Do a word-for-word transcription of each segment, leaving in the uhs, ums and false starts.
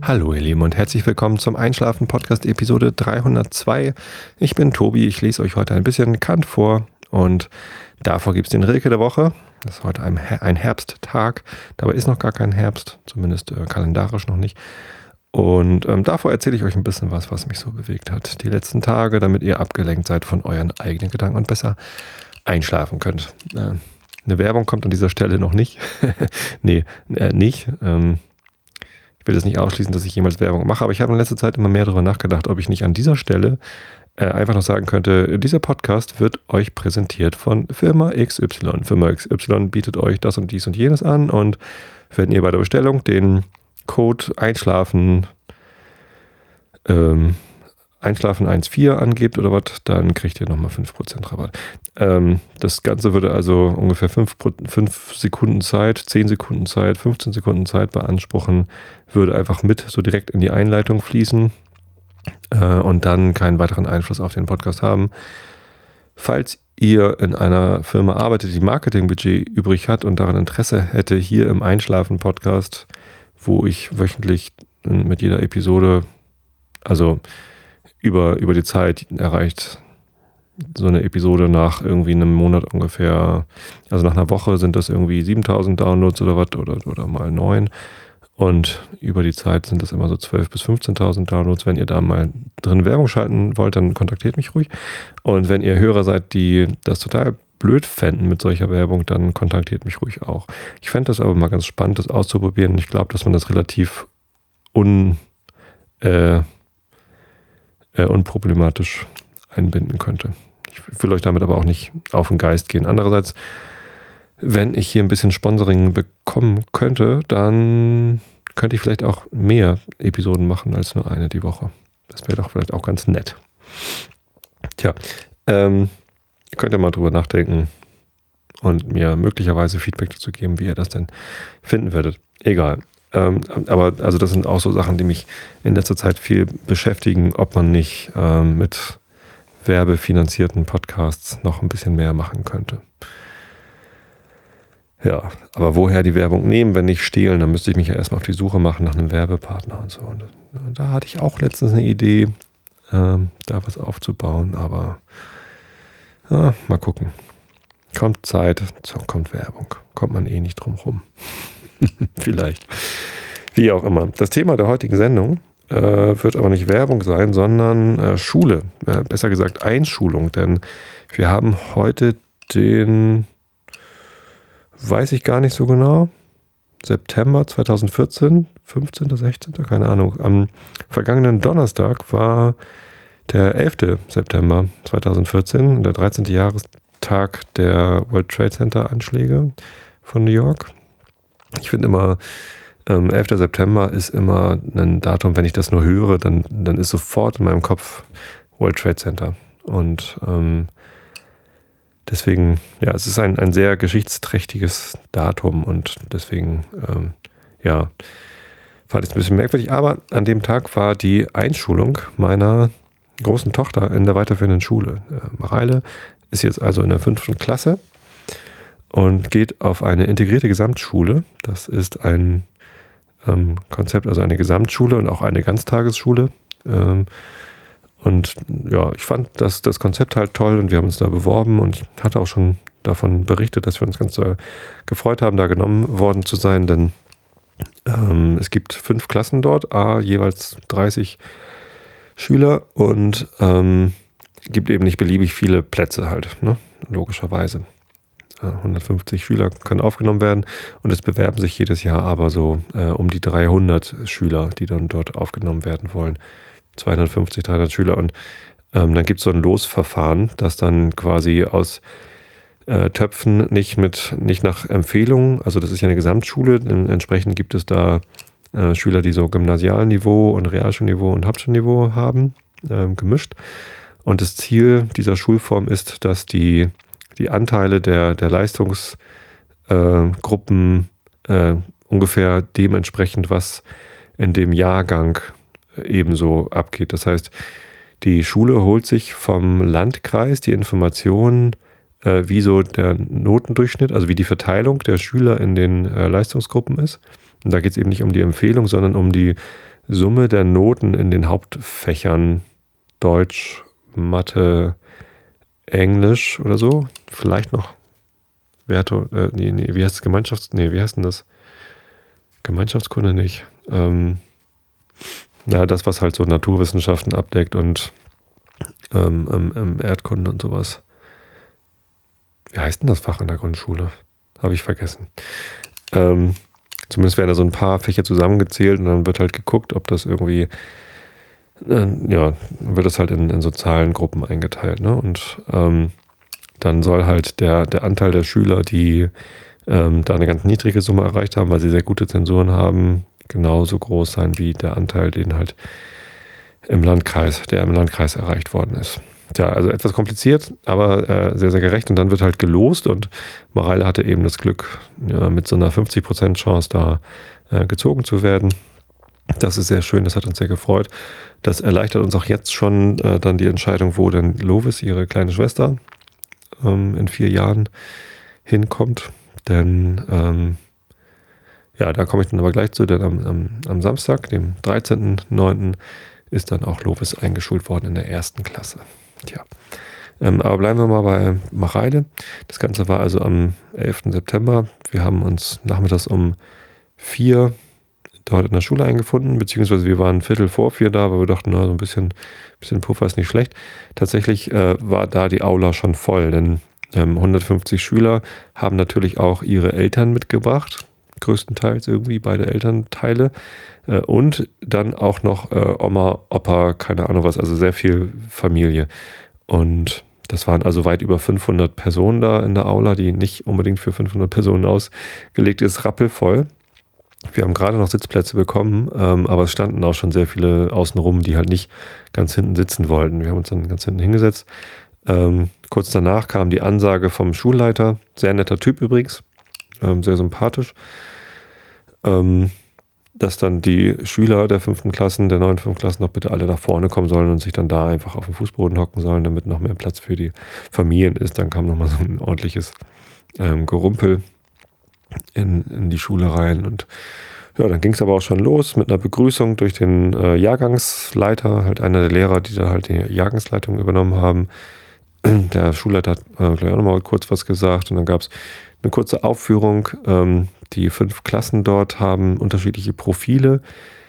Hallo ihr Lieben und herzlich willkommen zum Einschlafen-Podcast Episode dreihundertzwei. Ich bin Tobi, ich lese euch heute ein bisschen Kant vor und davor gibt es den Rilke der Woche. Das ist heute ein, Her- ein Herbsttag, dabei ist noch gar kein Herbst, zumindest äh, kalendarisch noch nicht. Und ähm, davor erzähle ich euch ein bisschen was, was mich so bewegt hat die letzten Tage, damit ihr abgelenkt seid von euren eigenen Gedanken und besser einschlafen könnt. Äh, eine Werbung kommt an dieser Stelle noch nicht. nee, äh, nicht. Ähm, Ich will jetzt nicht ausschließen, dass ich jemals Werbung mache, aber ich habe in letzter Zeit immer mehr darüber nachgedacht, ob ich nicht an dieser Stelle äh, einfach noch sagen könnte, dieser Podcast wird euch präsentiert von Firma X Y. Firma X Y bietet euch das und dies und jenes an und wenn ihr bei der Bestellung den Code Einschlafen ähm, Einschlafen eins vier angebt oder was, dann kriegt ihr nochmal fünf Prozent Rabatt. Ähm, das Ganze würde also ungefähr fünf Sekunden Zeit, zehn Sekunden Zeit, fünfzehn Sekunden Zeit beanspruchen, würde einfach mit so direkt in die Einleitung fließen äh, und dann keinen weiteren Einfluss auf den Podcast haben. Falls ihr in einer Firma arbeitet, die Marketingbudget übrig hat und daran Interesse hätte, hier im Einschlafen-Podcast, wo ich wöchentlich mit jeder Episode, also über, über die Zeit erreicht so eine Episode nach irgendwie einem Monat ungefähr, also nach einer Woche sind das irgendwie siebentausend Downloads oder was oder, oder mal neun und über die Zeit sind das immer so zwölftausend bis fünfzehntausend Downloads. Wenn ihr da mal drin Werbung schalten wollt, dann kontaktiert mich ruhig und wenn ihr Hörer seid, die das total blöd fänden mit solcher Werbung, dann kontaktiert mich ruhig auch. Ich fände das aber mal ganz spannend, das auszuprobieren. Ich glaube, dass man das relativ un... Äh, unproblematisch einbinden könnte. Ich will euch damit aber auch nicht auf den Geist gehen. Andererseits, wenn ich hier ein bisschen Sponsoring bekommen könnte, dann könnte ich vielleicht auch mehr Episoden machen als nur eine die Woche. Das wäre doch vielleicht auch ganz nett. Tja, ähm, ihr könnt ja mal drüber nachdenken und mir möglicherweise Feedback dazu geben, wie ihr das denn finden würdet. Egal. Ähm, aber also das sind auch so Sachen, die mich in letzter Zeit viel beschäftigen, ob man nicht ähm, mit werbefinanzierten Podcasts noch ein bisschen mehr machen könnte. Ja, aber woher die Werbung nehmen, wenn nicht stehlen, dann müsste ich mich ja erstmal auf die Suche machen nach einem Werbepartner und so. Und da hatte ich auch letztens eine Idee, ähm, da was aufzubauen, aber ja, mal gucken. Kommt Zeit, so kommt Werbung. Kommt man eh nicht drum rum. Vielleicht. Wie auch immer. Das Thema der heutigen Sendung äh, wird aber nicht Werbung sein, sondern äh, Schule. Äh, besser gesagt Einschulung. Denn wir haben heute den, weiß ich gar nicht so genau, September zweitausendvierzehn, fünfzehnten, sechzehnten, keine Ahnung. Am vergangenen Donnerstag war der elften September zweitausendvierzehn, der dreizehnte Jahrestag der World Trade Center Anschläge von New York. Ich finde immer, ähm, elften September ist immer ein Datum, wenn ich das nur höre, dann, dann ist sofort in meinem Kopf World Trade Center. Und ähm, deswegen, ja, es ist ein, ein sehr geschichtsträchtiges Datum und deswegen, ähm, ja, fand ich es ein bisschen merkwürdig. Aber an dem Tag war die Einschulung meiner großen Tochter in der weiterführenden Schule. Äh, Mareile ist jetzt also in der fünften Klasse. Und geht auf eine integrierte Gesamtschule. Das ist ein ähm, Konzept, also eine Gesamtschule und auch eine Ganztagesschule. Ähm, und ja, ich fand das, das Konzept halt toll und wir haben uns da beworben und ich hatte auch schon davon berichtet, dass wir uns ganz äh, gefreut haben, da genommen worden zu sein, denn ähm, es gibt fünf Klassen dort, a jeweils dreißig Schüler und ähm, gibt eben nicht beliebig viele Plätze halt, ne? Logischerweise. hundertfünfzig Schüler können aufgenommen werden und es bewerben sich jedes Jahr aber so äh, um die dreihundert Schüler, die dann dort aufgenommen werden wollen. zweihundertfünfzig, dreihundert Schüler und ähm, dann gibt es so ein Losverfahren, das dann quasi aus äh, Töpfen nicht mit nicht nach Empfehlung, also das ist ja eine Gesamtschule, entsprechend gibt es da äh, Schüler, die so Gymnasialniveau und Realschulniveau und Hauptschulniveau haben, äh, gemischt. Und das Ziel dieser Schulform ist, dass die die Anteile der, der Leistungsgruppen äh, äh, ungefähr dementsprechend, was in dem Jahrgang ebenso abgeht. Das heißt, die Schule holt sich vom Landkreis die Informationen, äh, wie so der Notendurchschnitt, also wie die Verteilung der Schüler in den äh, Leistungsgruppen ist. Und da geht es eben nicht um die Empfehlung, sondern um die Summe der Noten in den Hauptfächern Deutsch, Mathe, Englisch oder so. Vielleicht noch Werte, äh, nee, nee, wie heißt es? Gemeinschafts-, nee, wie heißt denn das? Gemeinschaftskunde nicht. Ähm, ja, das, was halt so Naturwissenschaften abdeckt und ähm, ähm, ähm, Erdkunde und sowas. Wie heißt denn das Fach in der Grundschule? Habe ich vergessen. Ähm, zumindest werden da so ein paar Fächer zusammengezählt und dann wird halt geguckt, ob das irgendwie, äh, ja, wird das halt in, in sozialen Gruppen eingeteilt, ne? Und ähm, dann soll halt der, der Anteil der Schüler, die ähm, da eine ganz niedrige Summe erreicht haben, weil sie sehr gute Zensuren haben, genauso groß sein wie der Anteil, den halt im Landkreis, der im Landkreis erreicht worden ist. Ja, also etwas kompliziert, aber äh, sehr, sehr gerecht. Und dann wird halt gelost und Mareile hatte eben das Glück, ja, mit so einer fünfzig Prozent Chance da äh, gezogen zu werden. Das ist sehr schön, das hat uns sehr gefreut. Das erleichtert uns auch jetzt schon äh, dann die Entscheidung, wo denn Lovis, ihre kleine Schwester, ähm, in vier Jahren hinkommt. Denn ähm, ja, da komme ich dann aber gleich zu, denn am, am, am Samstag, dem dreizehnten neunten ist dann auch Lovis eingeschult worden in der ersten Klasse. Tja. Ähm, aber bleiben wir mal bei Mareile. Das Ganze war also am elften September. Wir haben uns nachmittags um vier dort in der Schule eingefunden, beziehungsweise wir waren Viertel vor vier da, weil wir dachten, na, so ein bisschen, bisschen Puffer ist nicht schlecht. Tatsächlich äh, war da die Aula schon voll, denn ähm, hundertfünfzig Schüler haben natürlich auch ihre Eltern mitgebracht, größtenteils irgendwie beide Elternteile. Äh, und dann auch noch äh, Oma, Opa, keine Ahnung was, also sehr viel Familie. Und das waren also weit über fünfhundert Personen da in der Aula, die nicht unbedingt für fünfhundert Personen ausgelegt ist, rappelvoll. Wir haben gerade noch Sitzplätze bekommen, ähm, aber es standen auch schon sehr viele außenrum, die halt nicht ganz hinten sitzen wollten. Wir haben uns dann ganz hinten hingesetzt. Ähm, kurz danach kam die Ansage vom Schulleiter, sehr netter Typ übrigens, ähm, sehr sympathisch, ähm, dass dann die Schüler der fünften Klassen, der neuen fünften Klassen noch bitte alle nach vorne kommen sollen und sich dann da einfach auf den Fußboden hocken sollen, damit noch mehr Platz für die Familien ist. Dann kam nochmal so ein ordentliches ähm, Gerumpel in, in die Schule rein und ja, dann ging es aber auch schon los mit einer Begrüßung durch den äh, Jahrgangsleiter, halt einer der Lehrer, die da halt die Jahrgangsleitung übernommen haben. Der Schulleiter hat äh, gleich auch nochmal kurz was gesagt und dann gab es eine kurze Aufführung. Ähm, die fünf Klassen dort haben unterschiedliche Profile.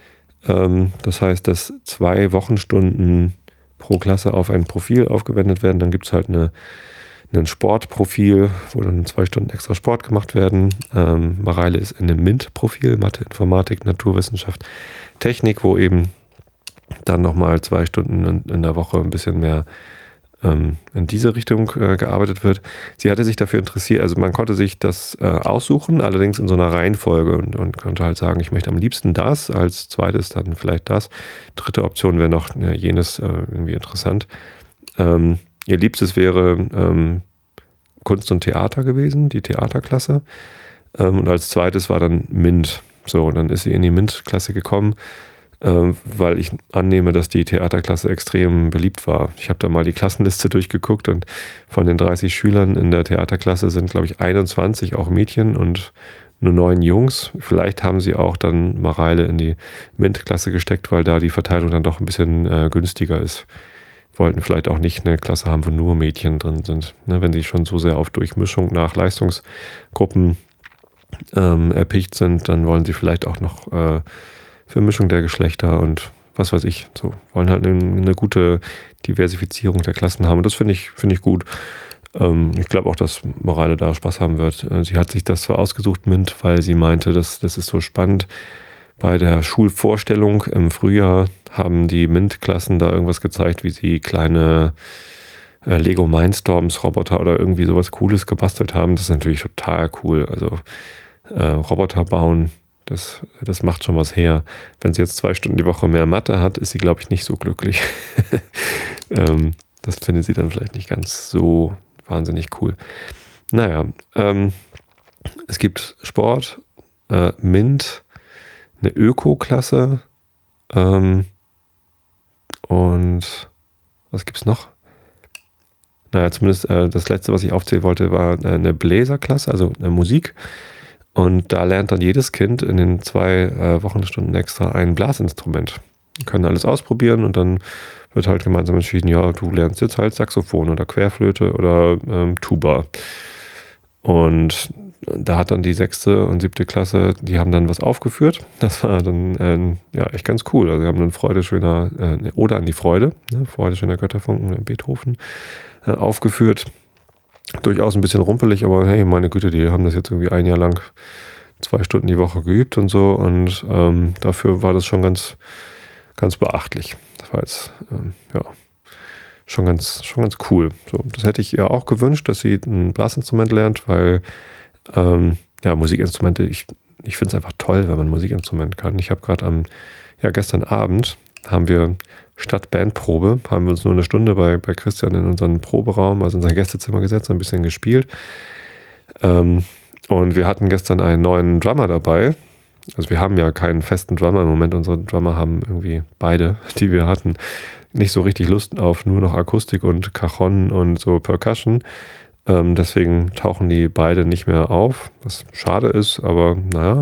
Ähm, das heißt, dass zwei Wochenstunden pro Klasse auf ein Profil aufgewendet werden. Dann gibt es halt eine ein Sportprofil, wo dann zwei Stunden extra Sport gemacht werden. Ähm, Mareile ist in einem MINT-Profil, Mathe, Informatik, Naturwissenschaft, Technik, wo eben dann nochmal zwei Stunden in, in der Woche ein bisschen mehr ähm, in diese Richtung äh, gearbeitet wird. Sie hatte sich dafür interessiert, also man konnte sich das äh, aussuchen, allerdings in so einer Reihenfolge und, und konnte halt sagen, ich möchte am liebsten das, als zweites dann vielleicht das. Dritte Option wäre noch äh, jenes äh, irgendwie interessant. Ähm, Ihr Liebstes wäre ähm, Kunst und Theater gewesen, die Theaterklasse. Ähm, und als zweites war dann MINT. So, und dann ist sie in die MINT-Klasse gekommen, ähm, weil ich annehme, dass die Theaterklasse extrem beliebt war. Ich habe da mal die Klassenliste durchgeguckt und von den dreißig Schülern in der Theaterklasse sind, glaube ich, einundzwanzig auch Mädchen und nur neun Jungs. Vielleicht haben sie auch dann Mareile in die MINT-Klasse gesteckt, weil da die Verteilung dann doch ein bisschen äh, günstiger ist. Wollten vielleicht auch nicht eine Klasse haben, wo nur Mädchen drin sind. Ne, wenn sie schon so sehr auf Durchmischung nach Leistungsgruppen ähm, erpicht sind, dann wollen sie vielleicht auch noch äh, Vermischung der Geschlechter und was weiß ich. So wollen halt eine, eine gute Diversifizierung der Klassen haben. Und das finde ich, finde ich gut. Ähm, ich glaube auch, dass Mareile da Spaß haben wird. Sie hat sich das zwar ausgesucht, MINT, weil sie meinte, dass das ist so spannend. Bei der Schulvorstellung im Frühjahr haben die MINT-Klassen da irgendwas gezeigt, wie sie kleine äh, Lego Mindstorms Roboter oder irgendwie sowas Cooles gebastelt haben. Das ist natürlich total cool. Also äh, Roboter bauen, das, das macht schon was her. Wenn sie jetzt zwei Stunden die Woche mehr Mathe hat, ist sie, glaube ich, nicht so glücklich. ähm, das findet sie dann vielleicht nicht ganz so wahnsinnig cool. Naja, ähm, es gibt Sport, äh, MINT, eine Öko-Klasse ähm, und was gibt's noch? Naja, zumindest äh, das letzte, was ich aufzählen wollte, war äh, eine Bläserklasse, also eine Musik. Und da lernt dann jedes Kind in den zwei äh, Wochenstunden extra ein Blasinstrument. Die können alles ausprobieren und dann wird halt gemeinsam entschieden, ja, du lernst jetzt halt Saxophon oder Querflöte oder ähm, Tuba. Und da hat dann die sechste und siebte Klasse, die haben dann was aufgeführt. Das war dann äh, ja echt ganz cool. Also sie haben dann Freude schöner, äh, Ode an die Freude, ne? Freude schöner Götterfunken, Beethoven, äh, aufgeführt. Durchaus ein bisschen rumpelig, aber hey, meine Güte, die haben das jetzt irgendwie ein Jahr lang zwei Stunden die Woche geübt und so. Und ähm, dafür war das schon ganz, ganz beachtlich. Das war jetzt, ähm, ja, schon ganz, schon ganz cool. So, das hätte ich ihr auch gewünscht, dass sie ein Blasinstrument lernt, weil ähm, ja, Musikinstrumente, ich, ich finde es einfach toll, wenn man ein Musikinstrument kann. Ich habe gerade am, ja, gestern Abend haben wir statt Bandprobe, haben wir uns nur eine Stunde bei, bei Christian in unseren Proberaum, also in sein Gästezimmer gesetzt, ein bisschen gespielt. Ähm, und wir hatten gestern einen neuen Drummer dabei. Also wir haben ja keinen festen Drummer im Moment. Unsere Drummer haben irgendwie beide, die wir hatten, nicht so richtig Lust auf nur noch Akustik und Cajon und so Percussion. Ähm, deswegen tauchen die beide nicht mehr auf, was schade ist, aber naja,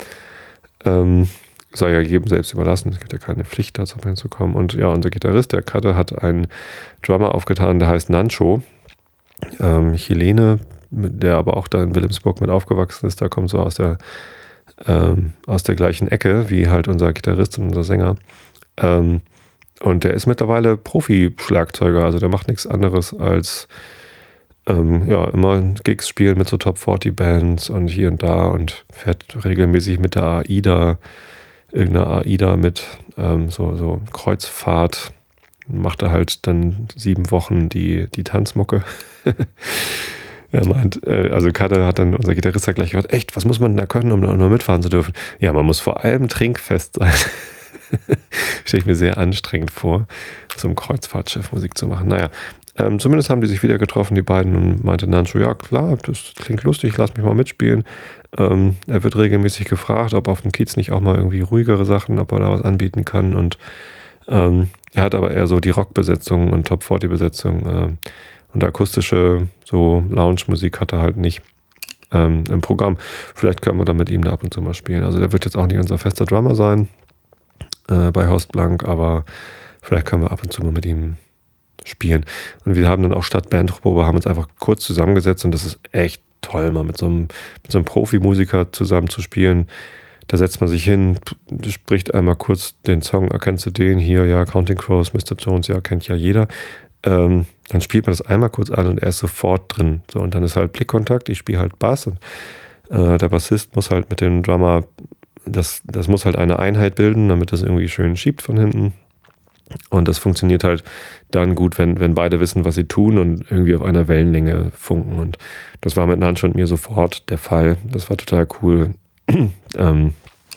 ähm, soll ja jedem selbst überlassen. Es gibt ja keine Pflicht, dazu hinzukommen. Und ja, unser Gitarrist, der Katte, hat einen Drummer aufgetan, der heißt Nancho. Ähm, Chilene, der aber auch da in Wilhelmsburg mit aufgewachsen ist, da kommt so aus der ähm, aus der gleichen Ecke wie halt unser Gitarrist und unser Sänger. Ähm, und der ist mittlerweile Profi-Schlagzeuger, also der macht nichts anderes als ähm, ja, immer Gigs spielen mit so Top vierzig Bands und hier und da und fährt regelmäßig mit der AIDA, irgendeiner AIDA mit, ähm, so, so Kreuzfahrt, macht er halt dann sieben Wochen die, die Tanzmucke. Er meint, äh, also Kater hat dann, unser Gitarrist hat gleich gesagt, echt, was muss man da können, um da nur mitfahren zu dürfen? Ja, man muss vor allem trinkfest sein. Stelle ich mir sehr anstrengend vor, so einem Kreuzfahrtschiff Musik zu machen. Naja, ähm, zumindest haben die sich wieder getroffen, die beiden, und meinte Nancho, ja klar, das klingt lustig, lass mich mal mitspielen. Ähm, er wird regelmäßig gefragt, ob auf dem Kiez nicht auch mal irgendwie ruhigere Sachen, ob er da was anbieten kann. Und ähm, er hat aber eher so die Rockbesetzung und Top vierzig Besetzung äh, und akustische, so Lounge-Musik hat er halt nicht ähm, im Programm. Vielleicht können wir dann mit ihm da ab und zu mal spielen. Also der wird jetzt auch nicht unser fester Drummer sein äh, bei Horst Blank, aber vielleicht können wir ab und zu mal mit ihm spielen. Und wir haben dann auch statt Bandprobe, haben uns einfach kurz zusammengesetzt und das ist echt toll, mal mit so einem, mit so einem Profimusiker zusammen zu spielen. Da setzt man sich hin, spricht einmal kurz den Song, erkennst du den hier, ja, Counting Crows, Mister Jones, ja, kennt ja jeder. Ähm, dann spielt man das einmal kurz an und er ist sofort drin. So, und dann ist halt Blickkontakt, ich spiele halt Bass und äh, der Bassist muss halt mit dem Drummer, das, das muss halt eine Einheit bilden, damit das irgendwie schön schiebt von hinten. Und das funktioniert halt dann gut, wenn, wenn beide wissen, was sie tun und irgendwie auf einer Wellenlänge funken. Und das war mit Nancho und mir sofort der Fall. Das war total cool, ähm,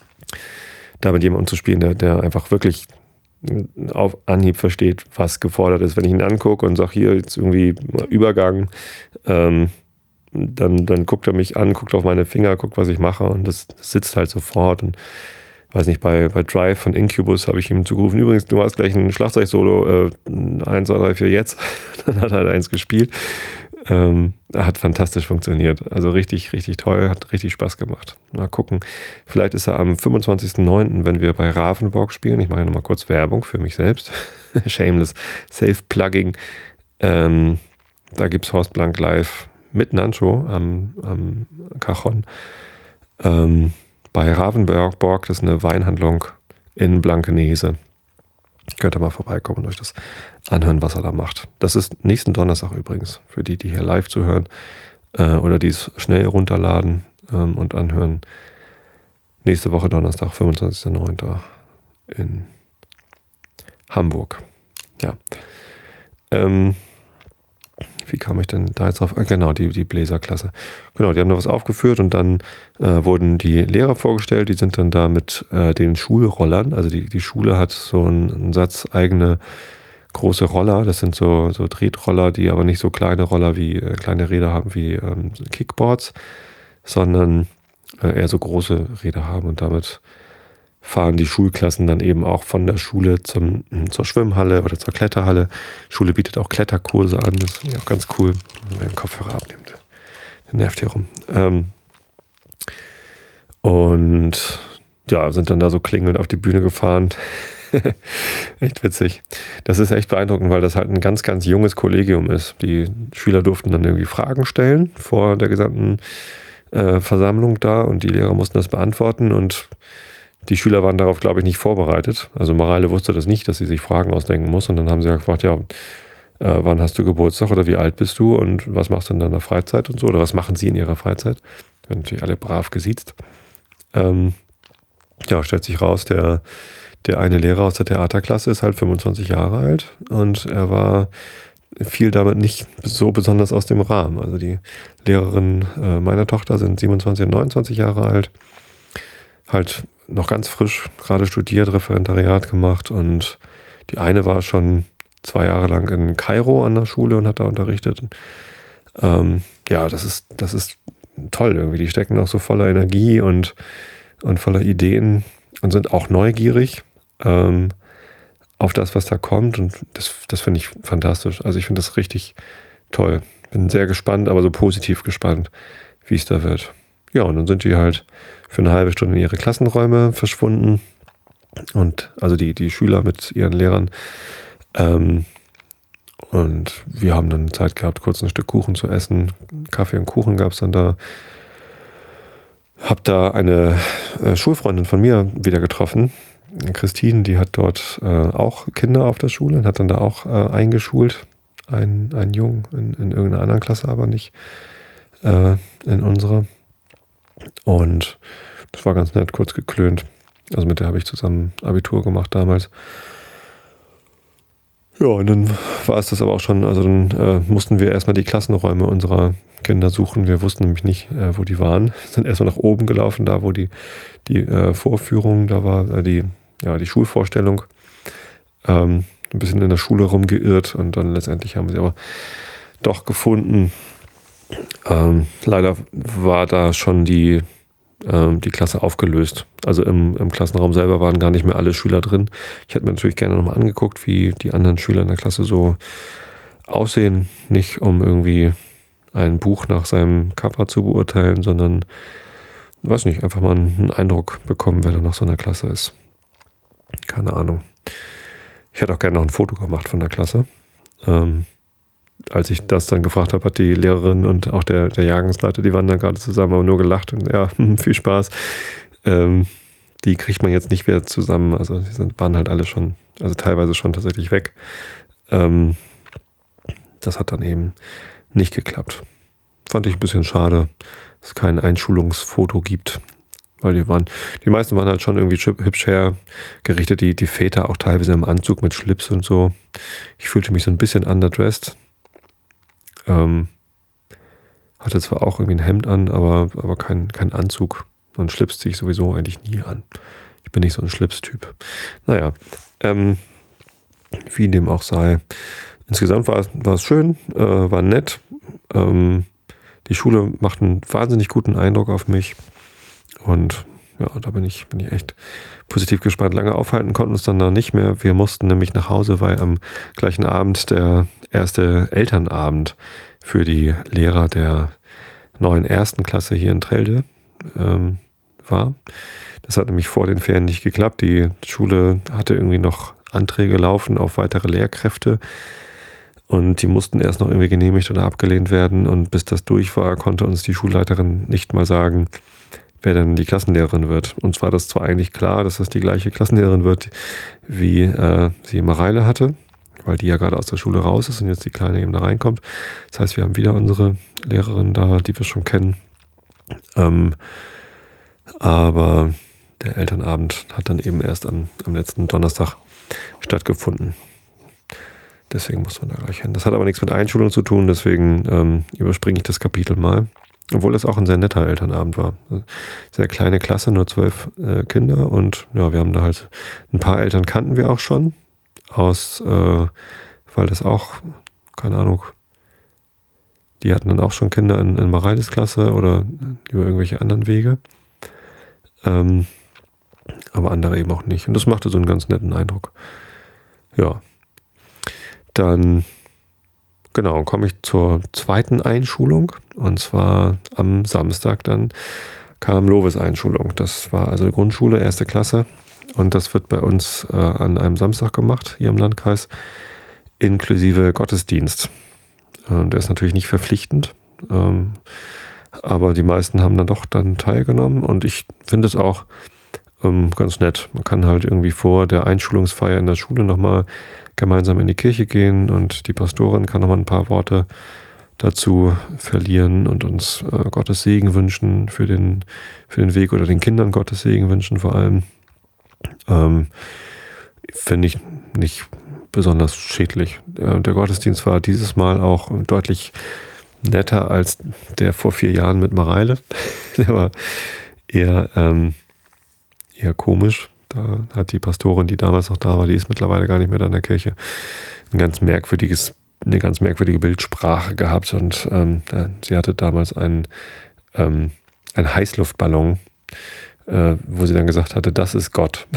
da mit jemandem zu spielen, der, der einfach wirklich auf Anhieb versteht, was gefordert ist. Wenn ich ihn angucke und sage, hier jetzt irgendwie Übergang, ähm, dann, dann guckt er mich an, guckt auf meine Finger, guckt, was ich mache und das, das sitzt halt sofort. Und weiß nicht, bei, bei Drive von Incubus habe ich ihm zugerufen, übrigens, du hast gleich ein Schlagzeug-Solo, äh, eins, zwei, drei, vier, jetzt. Dann hat er halt eins gespielt. Ähm, hat fantastisch funktioniert. Also richtig, richtig toll, hat richtig Spaß gemacht. Mal gucken. Vielleicht ist er am fünfundzwanzigsten neunten, wenn wir bei Ravensburg spielen. Ich mache nochmal kurz Werbung für mich selbst. Shameless Self-Plugging. Ähm, da gibt es Horst Blank live mit Nancho am, am Cajon. Ähm, bei Ravensburg, das ist eine Weinhandlung in Blankenese. Könnt ihr mal vorbeikommen und euch das anhören, was er da macht. Das ist nächsten Donnerstag übrigens, für die, die hier live zuhören äh, oder die es schnell runterladen ähm, und anhören. Nächste Woche Donnerstag, fünfundzwanzigsten neunten in Hamburg. Ja. Ähm, wie kam ich denn da jetzt drauf? Genau, die, die Bläserklasse. Genau, die haben da was aufgeführt und dann äh, wurden die Lehrer vorgestellt, die sind dann da mit äh, den Schulrollern, also die, die Schule hat so einen, einen Satz eigene große Roller, das sind so, so Tretroller, die aber nicht so kleine Roller wie, äh, kleine Räder haben wie ähm, Kickboards, sondern äh, eher so große Räder haben und damit fahren die Schulklassen dann eben auch von der Schule zum, zur Schwimmhalle oder zur Kletterhalle. Die Schule bietet auch Kletterkurse an, das ist auch ganz cool, wenn man den Kopfhörer abnimmt. Der nervt hier rum. Ähm, Und ja, sind dann da so klingelnd auf die Bühne gefahren. Echt witzig. Das ist echt beeindruckend, weil das halt ein ganz, ganz junges Kollegium ist. Die Schüler durften dann irgendwie Fragen stellen vor der gesamten äh, Versammlung da und die Lehrer mussten das beantworten und die Schüler waren darauf, glaube ich, nicht vorbereitet. Also Mareile wusste das nicht, dass sie sich Fragen ausdenken muss und dann haben sie ja gefragt, ja, äh, wann hast du Geburtstag oder wie alt bist du und was machst du in deiner Freizeit und so oder was machen sie in ihrer Freizeit? Werden natürlich alle brav gesiezt. Ähm, ja, stellt sich raus, der Der eine Lehrer aus der Theaterklasse ist halt fünfundzwanzig Jahre alt und er war fiel damit nicht so besonders aus dem Rahmen. Also die Lehrerinnen äh, meiner Tochter sind siebenundzwanzig und neunundzwanzig Jahre alt, halt noch ganz frisch, gerade studiert, Referendariat gemacht und die eine war schon zwei Jahre lang in Kairo an der Schule und hat da unterrichtet. Ähm, ja, das ist, das ist toll irgendwie. Die stecken auch so voller Energie und, und voller Ideen und sind auch neugierig ähm, auf das, was da kommt. Und das, das finde ich fantastisch. Also ich finde das richtig toll. Bin sehr gespannt, aber so positiv gespannt, wie es da wird. Ja, und dann sind die halt für eine halbe Stunde in ihre Klassenräume verschwunden. Und also die, die Schüler mit ihren Lehrern. Ähm, und wir haben dann Zeit gehabt, kurz ein Stück Kuchen zu essen. Kaffee und Kuchen gab es dann da. Hab da eine äh, Schulfreundin von mir wieder getroffen. Christine, die hat dort äh, auch Kinder auf der Schule und hat dann da auch äh, eingeschult. Ein, ein Jungen in, in irgendeiner anderen Klasse, aber nicht äh, in unserer. Und das war ganz nett, kurz geklönt. Also mit der habe ich zusammen Abitur gemacht damals. Ja, und dann war es das aber auch schon. Also dann äh, mussten wir erstmal die Klassenräume unserer Kinder suchen. Wir wussten nämlich nicht, äh, wo die waren. Sind erstmal nach oben gelaufen, da wo die, die äh, Vorführung, da war äh, die, ja, die Schulvorstellung. Ähm, ein bisschen in der Schule rumgeirrt und dann letztendlich haben wir sie aber doch gefunden. Ähm, leider war da schon die, ähm, die Klasse aufgelöst. Also im, im Klassenraum selber waren gar nicht mehr alle Schüler drin. Ich hätte mir natürlich gerne nochmal angeguckt, wie die anderen Schüler in der Klasse so aussehen. Nicht um irgendwie ein Buch nach seinem Cover zu beurteilen, sondern, weiß nicht, einfach mal einen Eindruck bekommen, wer da noch so in der Klasse ist. Keine Ahnung. Ich hätte auch gerne noch ein Foto gemacht von der Klasse. Ähm, als ich das dann gefragt habe, hat die Lehrerin und auch der, der Jahrgangsleiter, die waren dann gerade zusammen, aber nur gelacht und ja, viel Spaß. Ähm, die kriegt man jetzt nicht wieder zusammen. Also die sind, waren halt alle schon, also teilweise schon tatsächlich weg. Ähm, das hat dann eben nicht geklappt. Fand ich ein bisschen schade, dass es kein Einschulungsfoto gibt. Weil die waren, die meisten waren halt schon irgendwie hübsch hergerichtet, die, die Väter auch teilweise im Anzug mit Schlips und so. Ich fühlte mich so ein bisschen underdressed. Ähm, hatte zwar auch irgendwie ein Hemd an, aber, aber kein, kein Anzug. Und Schlips ziehe ich sowieso eigentlich nie an. Ich bin nicht so ein Schlips-Typ. Naja, ähm, wie dem auch sei. Insgesamt war es, war es schön, äh, war nett. Ähm, die Schule macht einen wahnsinnig guten Eindruck auf mich. Und ja, da bin ich, bin ich echt positiv gespannt. Lange aufhalten konnten uns dann da nicht mehr. Wir mussten nämlich nach Hause, weil am gleichen Abend der erste Elternabend für die Lehrer der neuen ersten Klasse hier in Trelde ähm, war. Das hat nämlich vor den Ferien nicht geklappt. Die Schule hatte irgendwie noch Anträge laufen auf weitere Lehrkräfte. Und die mussten erst noch irgendwie genehmigt oder abgelehnt werden. Und bis das durch war, konnte uns die Schulleiterin nicht mal sagen, wer denn die Klassenlehrerin wird. Uns war das zwar eigentlich klar, dass das die gleiche Klassenlehrerin wird, wie äh, sie Mareile hatte, weil die ja gerade aus der Schule raus ist und jetzt die Kleine eben da reinkommt. Das heißt, wir haben wieder unsere Lehrerin da, die wir schon kennen. Ähm, aber der Elternabend hat dann eben erst am, am letzten Donnerstag stattgefunden. Deswegen muss man da gleich hin. Das hat aber nichts mit Einschulung zu tun, deswegen ähm, überspringe ich das Kapitel mal. Obwohl es auch ein sehr netter Elternabend war. Sehr kleine Klasse, nur zwölf äh, Kinder und ja, wir haben da halt ein paar Eltern kannten wir auch schon aus, äh, weil das auch, keine Ahnung, die hatten dann auch schon Kinder in, in Mareiles Klasse oder über irgendwelche anderen Wege. Ähm, aber andere eben auch nicht. Und das machte so einen ganz netten Eindruck. Ja. Dann Genau, komme ich zur zweiten Einschulung und zwar am Samstag dann kam Lovis-Einschulung. Das war also Grundschule, erste Klasse. Und das wird bei uns äh, an einem Samstag gemacht, hier im Landkreis, inklusive Gottesdienst. Und der ist natürlich nicht verpflichtend, ähm, aber die meisten haben dann doch dann teilgenommen. Und ich finde es auch ähm, ganz nett. Man kann halt irgendwie vor der Einschulungsfeier in der Schule nochmal gemeinsam in die Kirche gehen und die Pastorin kann nochmal ein paar Worte dazu verlieren und uns äh, Gottes Segen wünschen für den, für den Weg oder den Kindern Gottes Segen wünschen vor allem. Ähm, finde ich nicht besonders schädlich. Der, der Gottesdienst war dieses Mal auch deutlich netter als der vor vier Jahren mit Mareile. Der war eher, ähm, eher komisch. Da hat die Pastorin, die damals noch da war, die ist mittlerweile gar nicht mehr da in der Kirche, ein ganz merkwürdiges, eine ganz merkwürdige Bildsprache gehabt und ähm, sie hatte damals einen, ähm, einen Heißluftballon, äh, wo sie dann gesagt hatte, das ist Gott.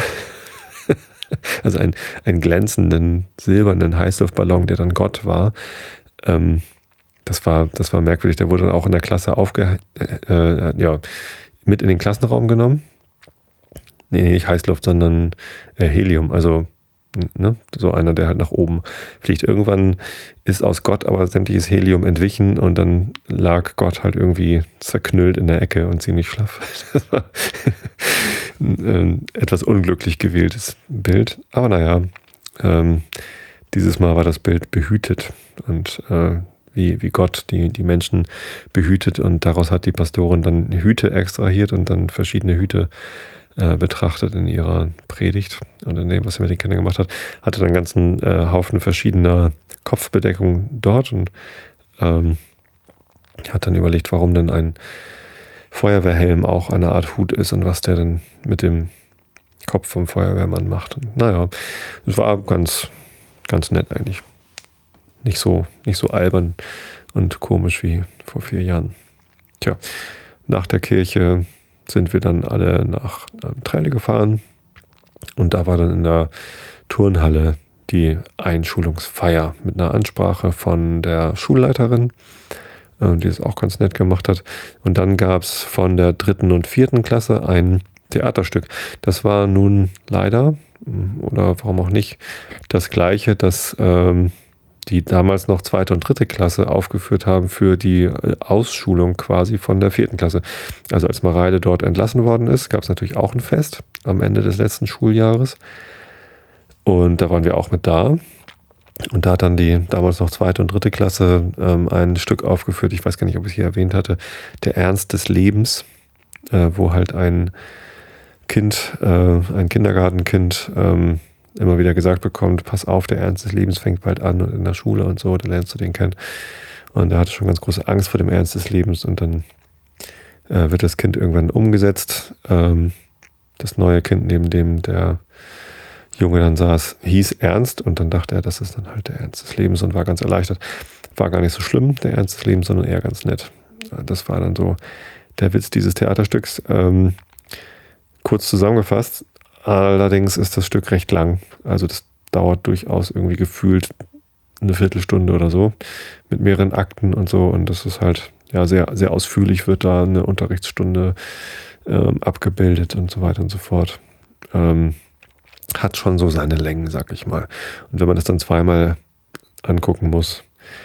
Also einen, einen glänzenden, silbernen Heißluftballon, der dann Gott war. Ähm, das war, das war merkwürdig. Der wurde dann auch in der Klasse aufge, äh, äh, ja, mit in den Klassenraum genommen. Nee, nicht Heißluft, sondern äh, Helium. Also ne, so einer, der halt nach oben fliegt. Irgendwann ist aus Gott aber sämtliches Helium entwichen und dann lag Gott halt irgendwie zerknüllt in der Ecke und ziemlich schlaff. Das war ein äh, etwas unglücklich gewähltes Bild. Aber naja, ähm, dieses Mal war das Bild behütet und äh, wie, wie Gott die, die Menschen behütet und daraus hat die Pastorin dann Hüte extrahiert und dann verschiedene Hüte äh, betrachtet in ihrer Predigt und in dem, was sie mit den Kindern gemacht hat, hatte dann einen ganzen äh, Haufen verschiedener Kopfbedeckungen dort und ähm, hat dann überlegt, warum denn ein Feuerwehrhelm auch eine Art Hut ist und was der denn mit dem Kopf vom Feuerwehrmann macht. Und naja, es war ganz, ganz nett eigentlich. Nicht so, nicht so albern und komisch wie vor vier Jahren. Tja, nach der Kirche sind wir dann alle nach Treile gefahren und da war dann in der Turnhalle die Einschulungsfeier mit einer Ansprache von der Schulleiterin, die es auch ganz nett gemacht hat. Und dann gab es von der dritten und vierten Klasse ein Theaterstück. Das war nun leider, oder warum auch nicht, das gleiche, das ähm, die damals noch zweite und dritte Klasse aufgeführt haben für die Ausschulung quasi von der vierten Klasse. Also als Mareile dort entlassen worden ist, gab es natürlich auch ein Fest am Ende des letzten Schuljahres. Und da waren wir auch mit da. Und da hat dann die damals noch zweite und dritte Klasse ähm, ein Stück aufgeführt, ich weiß gar nicht, ob ich es hier erwähnt hatte, Der Ernst des Lebens, äh, wo halt ein Kind, äh, ein Kindergartenkind, ähm, immer wieder gesagt bekommt, pass auf, der Ernst des Lebens fängt bald an und in der Schule und so, da lernst du den kennen. Und er hatte schon ganz große Angst vor dem Ernst des Lebens und dann äh, wird das Kind irgendwann umgesetzt. Ähm, das neue Kind, neben dem der Junge dann saß, hieß Ernst und dann dachte er, das ist dann halt der Ernst des Lebens und war ganz erleichtert. War gar nicht so schlimm, der Ernst des Lebens, sondern eher ganz nett. Das war dann so der Witz dieses Theaterstücks. Ähm, kurz zusammengefasst, allerdings ist das Stück recht lang. Also das dauert durchaus irgendwie gefühlt eine Viertelstunde oder so mit mehreren Akten und so. Und das ist halt ja sehr, sehr ausführlich, wird da eine Unterrichtsstunde ähm, abgebildet und so weiter und so fort. Ähm, hat schon so seine Längen, sag ich mal. Und wenn man das dann zweimal angucken muss,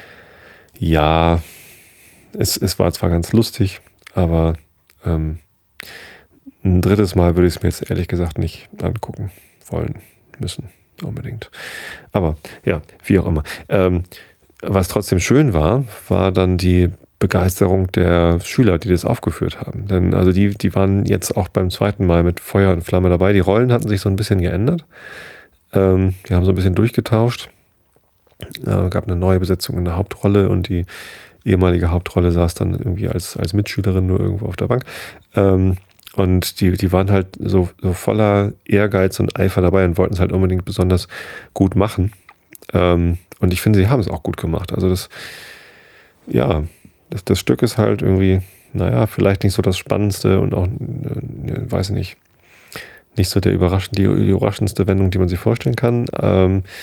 ja, es, es war zwar ganz lustig, aber ähm, ein drittes Mal würde ich es mir jetzt ehrlich gesagt nicht angucken wollen müssen, unbedingt. Aber ja, wie auch immer. Ähm, was trotzdem schön war, war dann die Begeisterung der Schüler, die das aufgeführt haben. Denn also die, die waren jetzt auch beim zweiten Mal mit Feuer und Flamme dabei. Die Rollen hatten sich so ein bisschen geändert. Ähm, die haben so ein bisschen durchgetauscht. Äh, gab eine neue Besetzung in der Hauptrolle und die ehemalige Hauptrolle saß dann irgendwie als, als Mitschülerin nur irgendwo auf der Bank. Ähm, Und die, die waren halt so, so voller Ehrgeiz und Eifer dabei und wollten es halt unbedingt besonders gut machen. Ähm, und ich finde, sie haben es auch gut gemacht. Also das, ja, das, das Stück ist halt irgendwie, naja, vielleicht nicht so das Spannendste und auch, äh, weiß ich nicht, nicht so der überraschend, die, die überraschendste Wendung, die man sich vorstellen kann. Ähm,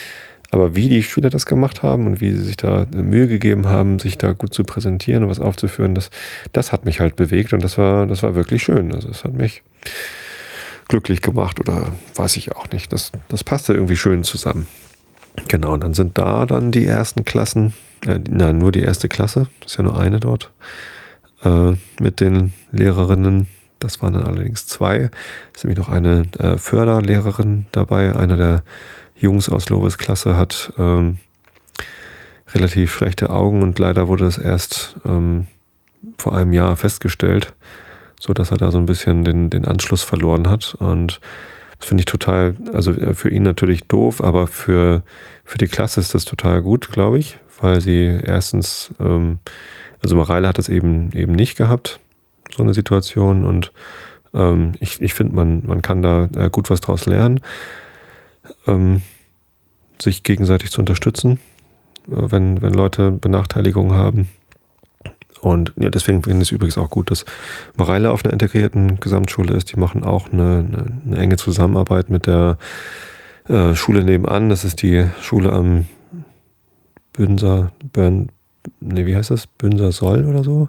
Aber wie die Schüler das gemacht haben und wie sie sich da Mühe gegeben haben, sich da gut zu präsentieren und was aufzuführen, das, das hat mich halt bewegt und das war, das war wirklich schön. Also es hat mich glücklich gemacht oder weiß ich auch nicht. Das, das passte irgendwie schön zusammen. Genau, und dann sind da dann die ersten Klassen, äh, nein, nur die erste Klasse, das ist ja nur eine dort, äh, mit den Lehrerinnen. Das waren dann allerdings zwei. Es ist nämlich noch eine äh, Förderlehrerin dabei. Einer der Jungs aus Lovis Klasse hat ähm, relativ schlechte Augen und leider wurde es erst ähm, vor einem Jahr festgestellt, so dass er da so ein bisschen den, den Anschluss verloren hat. Und das finde ich total, also für ihn natürlich doof, aber für, für die Klasse ist das total gut, glaube ich, weil sie erstens, ähm, also Mareile hat es eben eben nicht gehabt, so eine Situation, und ähm, ich, ich finde, man, man kann da äh, gut was draus lernen, ähm, sich gegenseitig zu unterstützen, äh, wenn, wenn Leute Benachteiligungen haben. Und ja, deswegen finde ich es übrigens auch gut, dass Mareile auf einer integrierten Gesamtschule ist. Die machen auch eine, eine, eine enge Zusammenarbeit mit der äh, Schule nebenan. Das ist die Schule am Bünser, Bön, nee, wie heißt das? Bünser Soll oder so?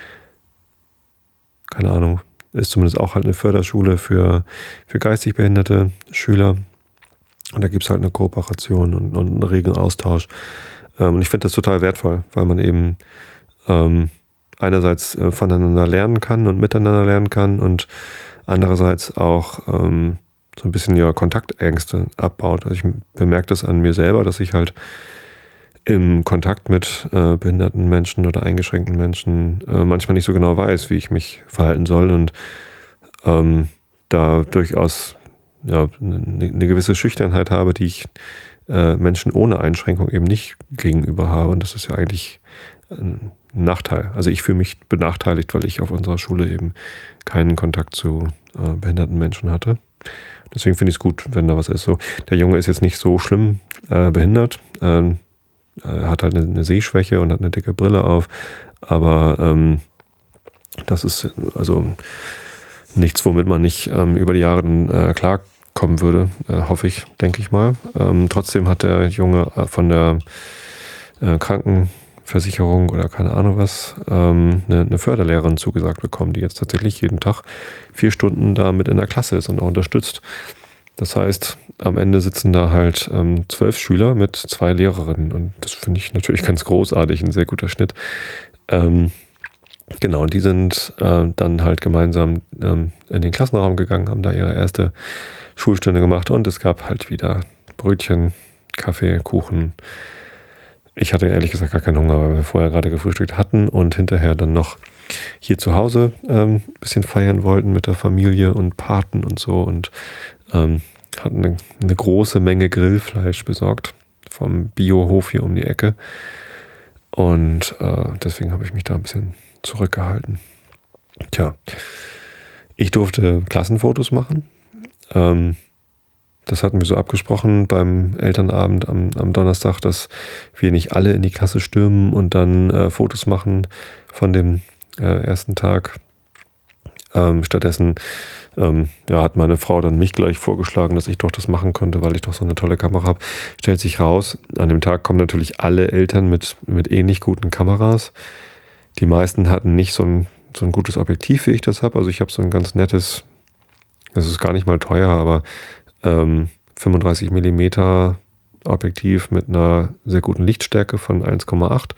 Keine Ahnung. Ist zumindest auch halt eine Förderschule für, für geistig behinderte Schüler. Und da gibt es halt eine Kooperation und, und einen regen Austausch. Ähm, und ich finde das total wertvoll, weil man eben ähm, einerseits äh, voneinander lernen kann und miteinander lernen kann und andererseits auch ähm, so ein bisschen ja Kontaktängste abbaut. Also ich bemerke das an mir selber, dass ich halt im Kontakt mit äh, behinderten Menschen oder eingeschränkten Menschen äh, manchmal nicht so genau weiß, wie ich mich verhalten soll und ähm, da durchaus ja, eine, eine gewisse Schüchternheit habe, die ich äh, Menschen ohne Einschränkung eben nicht gegenüber habe. Und das ist ja eigentlich ein Nachteil. Also ich fühle mich benachteiligt, weil ich auf unserer Schule eben keinen Kontakt zu äh, behinderten Menschen hatte. Deswegen finde ich es gut, wenn da was ist. So, der Junge ist jetzt nicht so schlimm äh, behindert. Ähm, er hat halt eine, eine Sehschwäche und hat eine dicke Brille auf. Aber ähm, das ist also nichts, womit man nicht ähm, über die Jahre äh, klarkommen würde, äh, hoffe ich, denke ich mal. Ähm, trotzdem hat der Junge von der äh, Krankenversicherung oder keine Ahnung was, ähm, eine, eine Förderlehrerin zugesagt bekommen, die jetzt tatsächlich jeden Tag vier Stunden da mit in der Klasse ist und auch unterstützt. Das heißt, am Ende sitzen da halt ähm, zwölf Schüler mit zwei Lehrerinnen und das finde ich natürlich ganz großartig, ein sehr guter Schnitt. Ähm, genau, und die sind äh, dann halt gemeinsam ähm, in den Klassenraum gegangen, haben da ihre erste Schulstunde gemacht und es gab halt wieder Brötchen, Kaffee, Kuchen. Ich hatte ehrlich gesagt gar keinen Hunger, weil wir vorher gerade gefrühstückt hatten und hinterher dann noch hier zu Hause ähm, ein bisschen feiern wollten mit der Familie und Paten und so und ähm, hatten eine, eine große Menge Grillfleisch besorgt vom Biohof hier um die Ecke und äh, deswegen habe ich mich da ein bisschen zurückgehalten. Tja, ich durfte Klassenfotos machen. Ähm, Das hatten wir so abgesprochen beim Elternabend am, am Donnerstag, dass wir nicht alle in die Klasse stürmen und dann äh, Fotos machen von dem äh, ersten Tag. Ähm, stattdessen ähm, ja, hat meine Frau dann mich gleich vorgeschlagen, dass ich doch das machen konnte, weil ich doch so eine tolle Kamera habe. Stellt sich raus, an dem Tag kommen natürlich alle Eltern mit, mit ähnlich guten Kameras. Die meisten hatten nicht so ein, so ein gutes Objektiv, wie ich das habe. Also ich habe so ein ganz nettes, das ist gar nicht mal teuer, aber ähm, fünfunddreißig Millimeter Objektiv mit einer sehr guten Lichtstärke von eins Komma acht.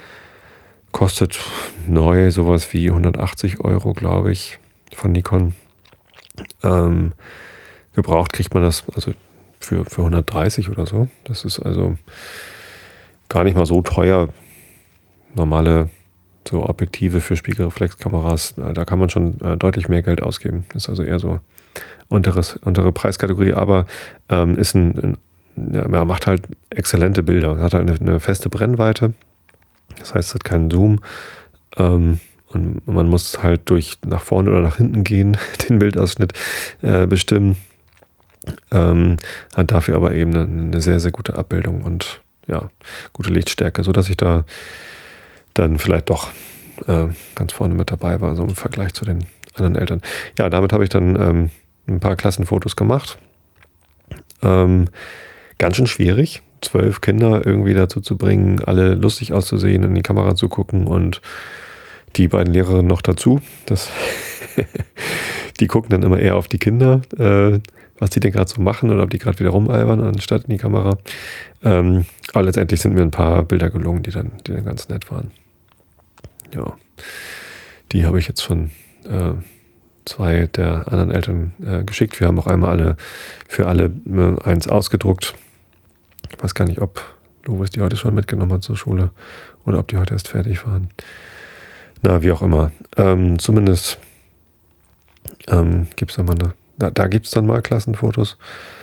Kostet neu sowas wie hundertachtzig Euro, glaube ich, von Nikon. Ähm, gebraucht kriegt man das also für, für hundertdreißig oder so. Das ist also gar nicht mal so teuer. Normale so Objektive für Spiegelreflexkameras, da kann man schon äh, deutlich mehr Geld ausgeben. Das ist also eher so unteres, untere Preiskategorie, aber ähm, ist ein, ein ja, macht halt exzellente Bilder. Hat halt eine, eine feste Brennweite. Das heißt, es hat keinen Zoom. Ähm, und man muss halt durch nach vorne oder nach hinten gehen, den Bildausschnitt äh, bestimmen. Ähm, hat dafür aber eben eine, eine sehr, sehr gute Abbildung und ja, gute Lichtstärke, sodass ich da dann vielleicht doch äh, ganz vorne mit dabei war, so im Vergleich zu den anderen Eltern. Ja, damit habe ich dann ähm, ein paar Klassenfotos gemacht. Ähm, ganz schön schwierig, zwölf Kinder irgendwie dazu zu bringen, alle lustig auszusehen, in die Kamera zu gucken und die beiden Lehrerinnen noch dazu. Das die gucken dann immer eher auf die Kinder, äh, was die denn gerade so machen oder ob die gerade wieder rumalbern, anstatt in die Kamera. Ähm, aber letztendlich sind mir ein paar Bilder gelungen, die dann, die dann ganz nett waren. Ja, die habe ich jetzt von äh, zwei der anderen Eltern äh, geschickt. Wir haben auch einmal alle für alle äh, eins ausgedruckt. Ich weiß gar nicht, ob Lovis die heute schon mitgenommen hat zur Schule oder ob die heute erst fertig waren. Na, wie auch immer. Ähm, zumindest ähm, gibt es dann mal eine, da, da gibt es dann mal Klassenfotos.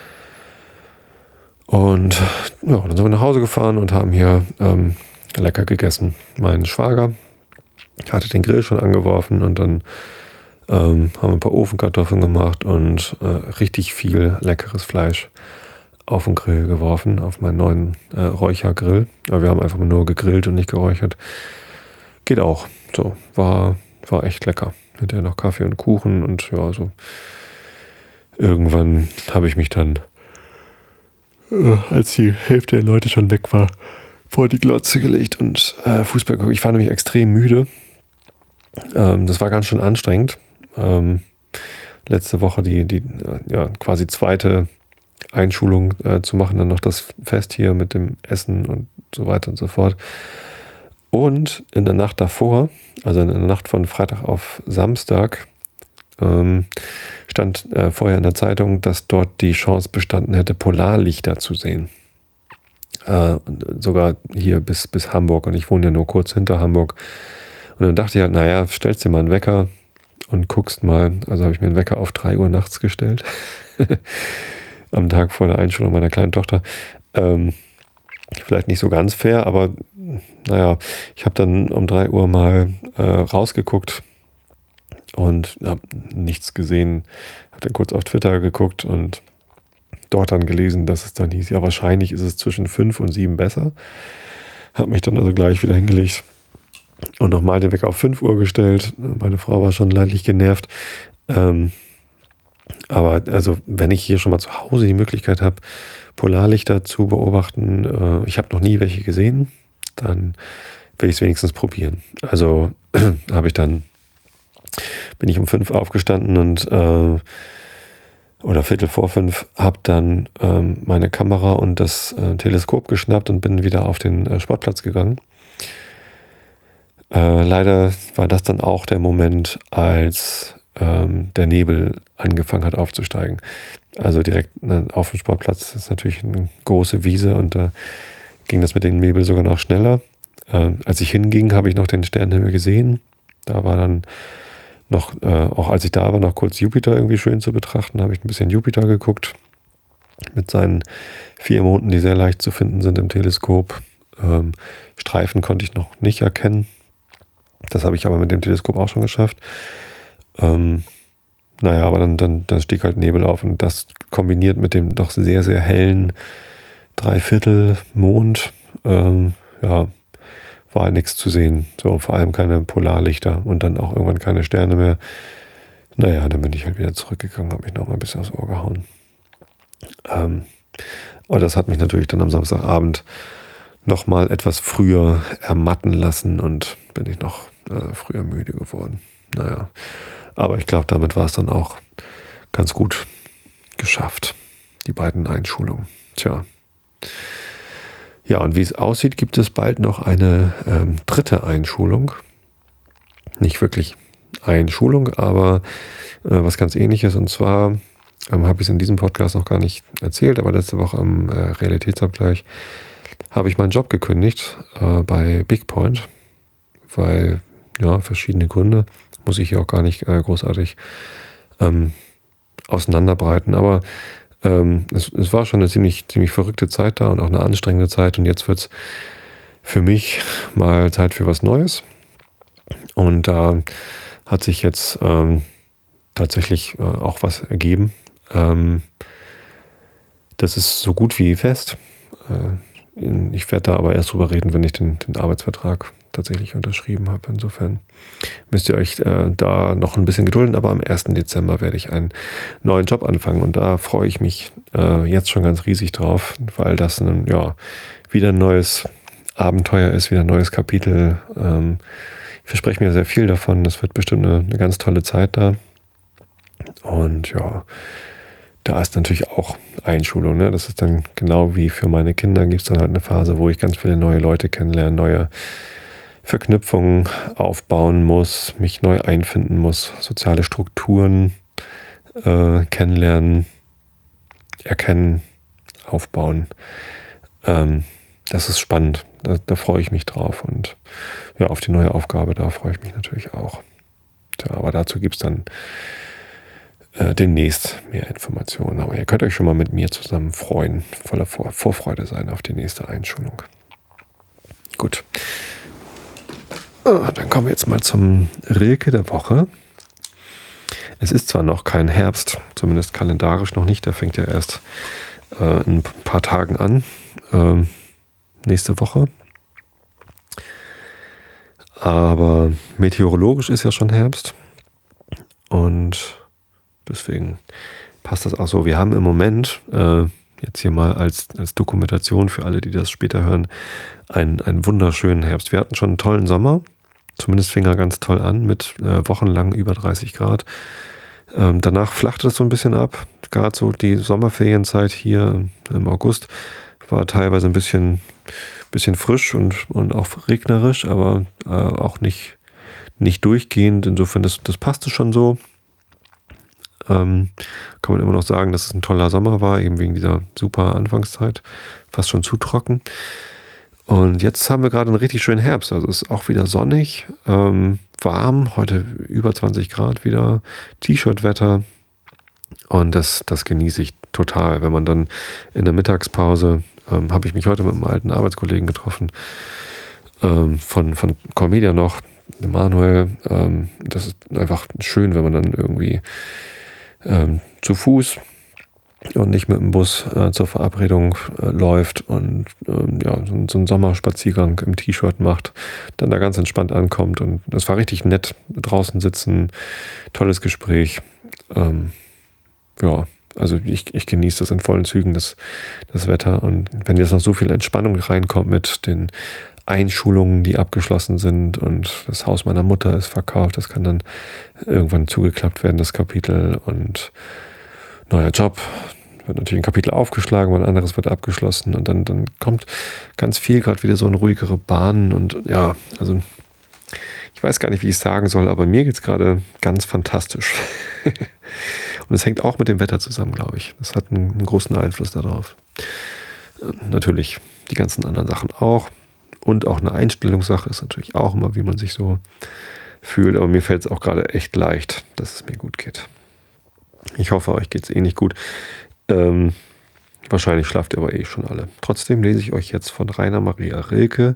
Und ja, dann sind wir nach Hause gefahren und haben hier ähm, lecker gegessen. Mein Schwager hatte den Grill schon angeworfen und dann ähm, haben wir ein paar Ofenkartoffeln gemacht und äh, richtig viel leckeres Fleisch auf den Grill geworfen, auf meinen neuen äh, Räuchergrill. Aber wir haben einfach nur gegrillt und nicht geräuchert. Geht auch. So, war, war echt lecker. Hinterher noch Kaffee und Kuchen und ja, so. Irgendwann habe ich mich dann, äh, als die Hälfte der Leute schon weg war, vor die Glotze gelegt und äh, Fußball geguckt. Ich war nämlich extrem müde. Ähm, das war ganz schön anstrengend. Ähm, letzte Woche die, die äh, ja, quasi zweite Einschulung äh, zu machen, dann noch das Fest hier mit dem Essen und so weiter und so fort. Und in der Nacht davor, also in der Nacht von Freitag auf Samstag, ähm, stand äh, vorher in der Zeitung, dass dort die Chance bestanden hätte, Polarlichter zu sehen. Äh, sogar hier bis, bis Hamburg, und ich wohne ja nur kurz hinter Hamburg. Und dann dachte ich halt, naja, stellst dir mal einen Wecker und guckst mal. Also habe ich mir einen Wecker auf drei Uhr nachts gestellt. Am Tag vor der Einschulung meiner kleinen Tochter. Ähm, vielleicht nicht so ganz fair, aber naja, ich habe dann um drei Uhr mal äh, rausgeguckt und habe nichts gesehen. Habe dann kurz auf Twitter geguckt und dort dann gelesen, dass es dann hieß, ja, wahrscheinlich ist es zwischen fünf und sieben besser. Habe mich dann also gleich wieder hingelegt und nochmal den Wecker auf fünf Uhr gestellt. Meine Frau war schon leidlich genervt. Ähm, aber also, wenn ich hier schon mal zu Hause die Möglichkeit habe, Polarlichter zu beobachten, äh, ich habe noch nie welche gesehen, dann will ich es wenigstens probieren. Also habe ich dann, bin ich um fünf aufgestanden und äh, oder Viertel vor fünf, habe dann ähm, meine Kamera und das äh, Teleskop geschnappt und bin wieder auf den äh, Sportplatz gegangen. Äh, leider war das dann auch der Moment, als ähm, der Nebel angefangen hat aufzusteigen. Also direkt ne, auf dem Sportplatz ist natürlich eine große Wiese und da ging das mit dem Nebel sogar noch schneller. Äh, als ich hinging, habe ich noch den Sternenhimmel gesehen. Da war dann noch, äh, auch als ich da war, noch kurz Jupiter irgendwie schön zu betrachten. Habe ich ein bisschen Jupiter geguckt mit seinen vier Monden, die sehr leicht zu finden sind im Teleskop. Ähm, Streifen konnte ich noch nicht erkennen. Das habe ich aber mit dem Teleskop auch schon geschafft. Ähm, naja, aber dann, dann, dann stieg halt Nebel auf und das kombiniert mit dem doch sehr, sehr hellen Dreiviertel Mond, ähm, ja, war halt nichts zu sehen. So, vor allem keine Polarlichter und dann auch irgendwann keine Sterne mehr. Naja, dann bin ich halt wieder zurückgegangen, habe mich noch mal ein bisschen aufs Ohr gehauen. Ähm, aber das hat mich natürlich dann am Samstagabend noch mal etwas früher ermatten lassen und bin ich noch äh, früher müde geworden. Naja, aber ich glaube, damit war es dann auch ganz gut geschafft, die beiden Einschulungen. Tja. Ja, und wie es aussieht, gibt es bald noch eine ähm, dritte Einschulung. Nicht wirklich Einschulung, aber äh, was ganz Ähnliches. Und zwar ähm, habe ich es in diesem Podcast noch gar nicht erzählt, aber letzte Woche am äh, Realitätsabgleich habe ich meinen Job gekündigt äh, bei BigPoint, weil, ja, verschiedene Gründe, muss ich hier auch gar nicht äh, großartig ähm, auseinanderbreiten, aber ähm, es, es war schon eine ziemlich, ziemlich verrückte Zeit da und auch eine anstrengende Zeit und jetzt wird es für mich mal Zeit für was Neues und da hat sich jetzt ähm, tatsächlich äh, auch was ergeben. Ähm, das ist so gut wie fest. Äh, Ich werde da aber erst drüber reden, wenn ich den, den Arbeitsvertrag tatsächlich unterschrieben habe. Insofern müsst ihr euch äh, da noch ein bisschen gedulden, aber am ersten Dezember werde ich einen neuen Job anfangen und da freue ich mich äh, jetzt schon ganz riesig drauf, weil das ein, ja, wieder ein neues Abenteuer ist, wieder ein neues Kapitel. Ähm, ich verspreche mir sehr viel davon. Das wird bestimmt eine, eine ganz tolle Zeit da. Und ja, da ist natürlich auch Einschulung. Ne? Das ist dann genau wie für meine Kinder, gibt es dann halt eine Phase, wo ich ganz viele neue Leute kennenlerne, neue Verknüpfungen aufbauen muss, mich neu einfinden muss, soziale Strukturen äh, kennenlernen, erkennen, aufbauen. Ähm, das ist spannend. Da, da freue ich mich drauf. Und ja, auf die neue Aufgabe, da freue ich mich natürlich auch. Ja, aber dazu gibt es dann äh, demnächst mehr Informationen. Aber ihr könnt euch schon mal mit mir zusammen freuen, voller Vor- Vorfreude sein auf die nächste Einschulung. Gut. Ah, dann kommen wir jetzt mal zum Rilke der Woche. Es ist zwar noch kein Herbst, zumindest kalendarisch noch nicht. Der fängt ja erst äh, in ein paar Tagen an. Ähm, nächste Woche. Aber meteorologisch ist ja schon Herbst. Und deswegen passt das auch so. Wir haben im Moment, äh, jetzt hier mal als, als Dokumentation für alle, die das später hören, einen, einen wunderschönen Herbst. Wir hatten schon einen tollen Sommer. Zumindest fing er ganz toll an mit äh, wochenlang über dreißig Grad. Ähm, danach flachte es so ein bisschen ab. Gerade so die Sommerferienzeit hier im August war teilweise ein bisschen, bisschen frisch und, und auch regnerisch, aber äh, auch nicht, nicht durchgehend. Insofern, das, das passte schon so. Ähm, kann man immer noch sagen, dass es ein toller Sommer war, eben wegen dieser super Anfangszeit. Fast schon zu trocken. Und jetzt haben wir gerade einen richtig schönen Herbst. Also es ist auch wieder sonnig, ähm, warm, heute über zwanzig Grad wieder, T-Shirt-Wetter. Und das, das genieße ich total. Wenn man dann in der Mittagspause, ähm, habe ich mich heute mit einem alten Arbeitskollegen getroffen, ähm, von, von Cormedia noch, Manuel. Ähm, das ist einfach schön, wenn man dann irgendwie ähm, zu Fuß und nicht mit dem Bus äh, zur Verabredung äh, läuft und ähm, ja, so, so einen Sommerspaziergang im T-Shirt macht, dann da ganz entspannt ankommt. Und das war richtig nett, draußen sitzen, tolles Gespräch. Ähm, ja, also ich, ich genieße das in vollen Zügen, das, das Wetter. Und wenn jetzt noch so viel Entspannung reinkommt mit den Einschulungen, die abgeschlossen sind und das Haus meiner Mutter ist verkauft, das kann dann irgendwann zugeklappt werden, das Kapitel, und neuer Job, wird natürlich ein Kapitel aufgeschlagen, ein anderes wird abgeschlossen und dann, dann kommt ganz viel gerade wieder so in ruhigere Bahnen und ja, also ich weiß gar nicht, wie ich es sagen soll, aber mir geht es gerade ganz fantastisch. Und es hängt auch mit dem Wetter zusammen, glaube ich. Das hat einen, einen großen Einfluss darauf. Natürlich die ganzen anderen Sachen auch. Und auch eine Einstellungssache ist natürlich auch immer, wie man sich so fühlt. Aber mir fällt es auch gerade echt leicht, dass es mir gut geht. Ich hoffe, euch geht es eh nicht gut. Ähm, wahrscheinlich schlaft ihr aber eh schon alle. Trotzdem lese ich euch jetzt von Rainer Maria Rilke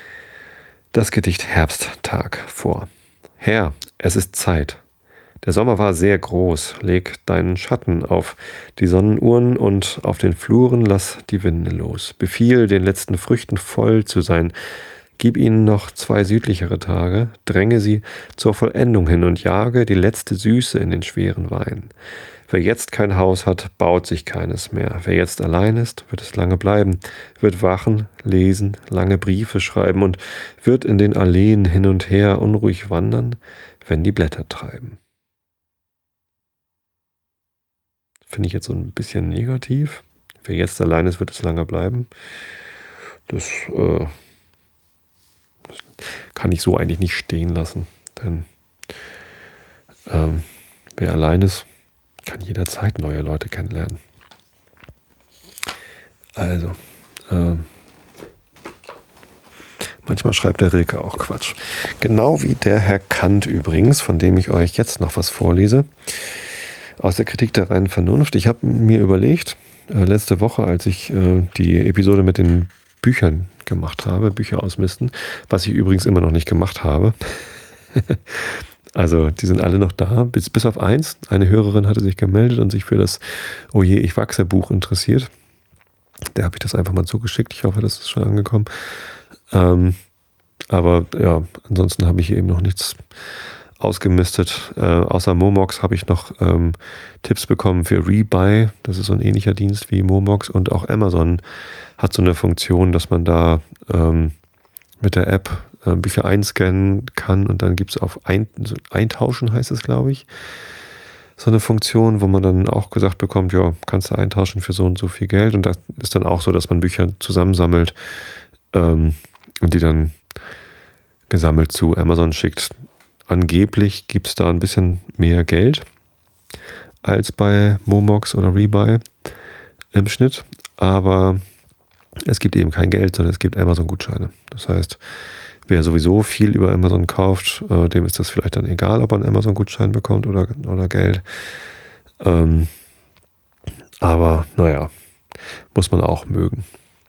das Gedicht Herbsttag vor. Herr, es ist Zeit. Der Sommer war sehr groß. Leg deinen Schatten auf die Sonnenuhren und auf den Fluren lass die Winde los. Befiehl, den letzten Früchten voll zu sein. Gib ihnen noch zwei südlichere Tage, dränge sie zur Vollendung hin und jage die letzte Süße in den schweren Wein. Wer jetzt kein Haus hat, baut sich keines mehr. Wer jetzt allein ist, wird es lange bleiben, wird wachen, lesen, lange Briefe schreiben und wird in den Alleen hin und her unruhig wandern, wenn die Blätter treiben. Finde ich jetzt so ein bisschen negativ. Wer jetzt allein ist, wird es lange bleiben. Das, äh, das kann ich so eigentlich nicht stehen lassen. Denn ähm, wer allein ist, kann jederzeit neue Leute kennenlernen. Also, ähm, manchmal schreibt der Rilke auch Quatsch. Genau wie der Herr Kant übrigens, von dem ich euch jetzt noch was vorlese. Aus der Kritik der reinen Vernunft. Ich habe mir überlegt, äh, letzte Woche, als ich äh, die Episode mit den Büchern gemacht habe, Bücher ausmisten, was ich übrigens immer noch nicht gemacht habe. Also die sind alle noch da, bis, bis auf eins. Eine Hörerin hatte sich gemeldet und sich für das Oh je, ich wachse Buch interessiert. Der habe ich das einfach mal zugeschickt. Ich hoffe, das ist schon angekommen. Ähm, Aber ja, ansonsten habe ich hier eben noch nichts ausgemistet. Äh, außer Momox habe ich noch ähm, Tipps bekommen für Rebuy. Das ist so ein ähnlicher Dienst wie Momox. Und auch Amazon hat so eine Funktion, dass man da ähm, mit der App äh, Bücher einscannen kann und dann gibt es auf ein, so Eintauschen, heißt es, glaube ich, so eine Funktion, wo man dann auch gesagt bekommt, ja, kannst du eintauschen für so und so viel Geld. Und das ist dann auch so, dass man Bücher zusammensammelt ähm, und die dann gesammelt zu Amazon schickt. Angeblich gibt es da ein bisschen mehr Geld als bei Momox oder Rebuy im Schnitt, aber es gibt eben kein Geld, sondern es gibt Amazon-Gutscheine. Das heißt, wer sowieso viel über Amazon kauft, äh, dem ist das vielleicht dann egal, ob er einen Amazon-Gutschein bekommt oder, oder Geld. Ähm, aber naja, muss man auch mögen.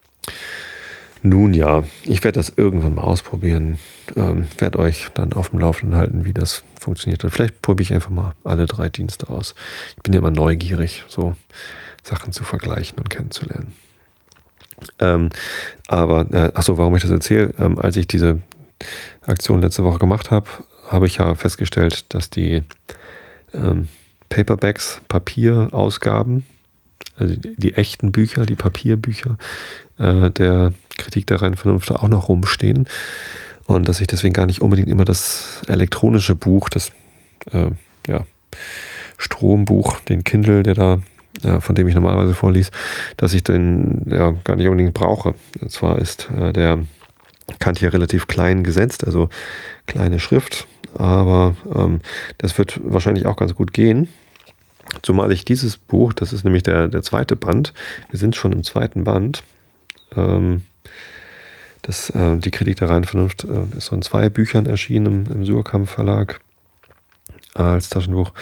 Nun ja, ich werde das irgendwann mal ausprobieren. Ähm, werde euch dann auf dem Laufenden halten, wie das funktioniert. Vielleicht probiere ich einfach mal alle drei Dienste aus. Ich bin ja immer neugierig, so Sachen zu vergleichen und kennenzulernen. Ähm, aber, äh, achso, warum ich das erzähle, ähm, als ich diese Aktion letzte Woche gemacht habe, habe ich ja festgestellt, dass die ähm, Paperbacks, Papierausgaben, also die, die echten Bücher, die Papierbücher äh, der Kritik der reinen Vernunft auch noch rumstehen und dass ich deswegen gar nicht unbedingt immer das elektronische Buch, das äh, ja, Strombuch, den Kindle, der da Ja, von dem ich normalerweise vorlese, dass ich den ja gar nicht unbedingt brauche. Und zwar ist äh, der Kant hier relativ klein gesetzt, also kleine Schrift, aber ähm, das wird wahrscheinlich auch ganz gut gehen. Zumal ich dieses Buch, das ist nämlich der, der zweite Band, wir sind schon im zweiten Band, ähm, das, äh, die Kritik der reinen Vernunft äh, ist so in zwei Büchern erschienen im, im Surkamp Verlag äh, als Taschenbuch.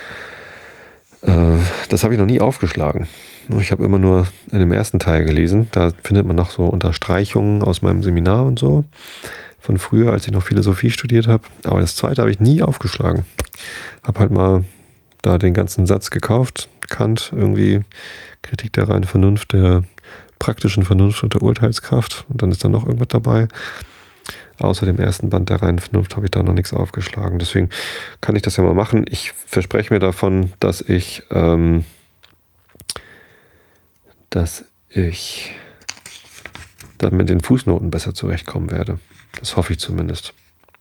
Das habe ich noch nie aufgeschlagen. Ich habe immer nur in dem ersten Teil gelesen. Da findet man noch so Unterstreichungen aus meinem Seminar und so. Von früher, als ich noch Philosophie studiert habe. Aber das zweite habe ich nie aufgeschlagen. Habe halt mal da den ganzen Satz gekauft. Kant, irgendwie Kritik der reinen Vernunft, der praktischen Vernunft und der Urteilskraft. Und dann ist da noch irgendwas dabei. Außer dem ersten Band der reinen Vernunft habe ich da noch nichts aufgeschlagen. Deswegen kann ich das ja mal machen. Ich verspreche mir davon, dass ich, ähm, dass ich dann mit den Fußnoten besser zurechtkommen werde. Das hoffe ich zumindest.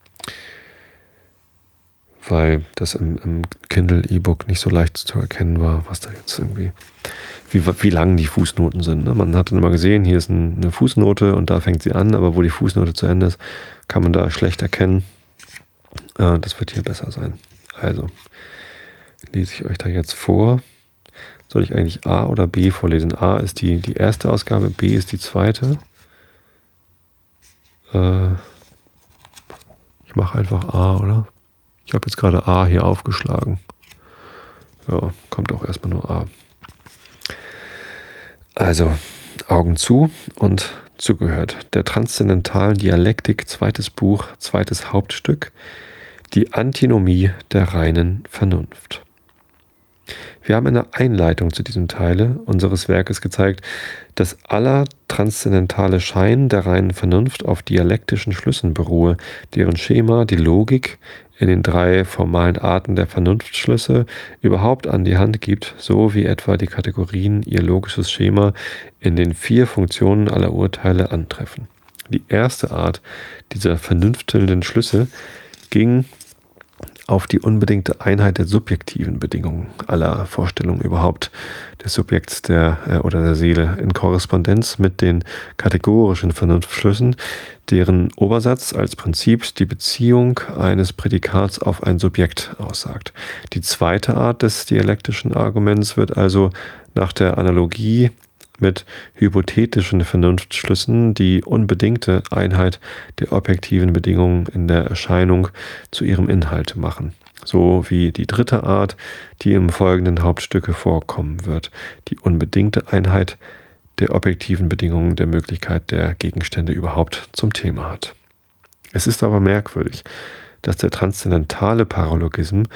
Weil das im, im Kindle E-Book nicht so leicht zu erkennen war, was da jetzt irgendwie, wie, wie lang die Fußnoten sind. Ne? Man hat dann immer gesehen, hier ist ein, eine Fußnote und da fängt sie an, aber wo die Fußnote zu Ende ist, kann man da schlecht erkennen. Äh, das wird hier besser sein. Also, lese ich euch da jetzt vor. Soll ich eigentlich A oder B vorlesen? A ist die, die erste Ausgabe, B ist die zweite. Äh, ich mache einfach A, oder? Ich habe jetzt gerade A hier aufgeschlagen. Ja, kommt auch erstmal nur A. Also, Augen zu und zugehört. Der transzendentalen Dialektik, zweites Buch, zweites Hauptstück, die Antinomie der reinen Vernunft. Wir haben in der Einleitung zu diesem Teile unseres Werkes gezeigt, dass aller transzendentale Schein der reinen Vernunft auf dialektischen Schlüssen beruhe, deren Schema die Logik in den drei formalen Arten der Vernunftschlüsse überhaupt an die Hand gibt, so wie etwa die Kategorien ihr logisches Schema in den vier Funktionen aller Urteile antreffen. Die erste Art dieser vernünftelnden Schlüsse ging auf die unbedingte Einheit der subjektiven Bedingungen aller Vorstellungen überhaupt des Subjekts der äh, oder der Seele in Korrespondenz mit den kategorischen Vernunftschlüssen, deren Obersatz als Prinzip die Beziehung eines Prädikats auf ein Subjekt aussagt. Die zweite Art des dialektischen Arguments wird also nach der Analogie mit hypothetischen Vernunftschlüssen die unbedingte Einheit der objektiven Bedingungen in der Erscheinung zu ihrem Inhalt machen, so wie die dritte Art, die im folgenden Hauptstücke vorkommen wird, die unbedingte Einheit der objektiven Bedingungen der Möglichkeit der Gegenstände überhaupt zum Thema hat. Es ist aber merkwürdig, dass der transzendentale Paralogism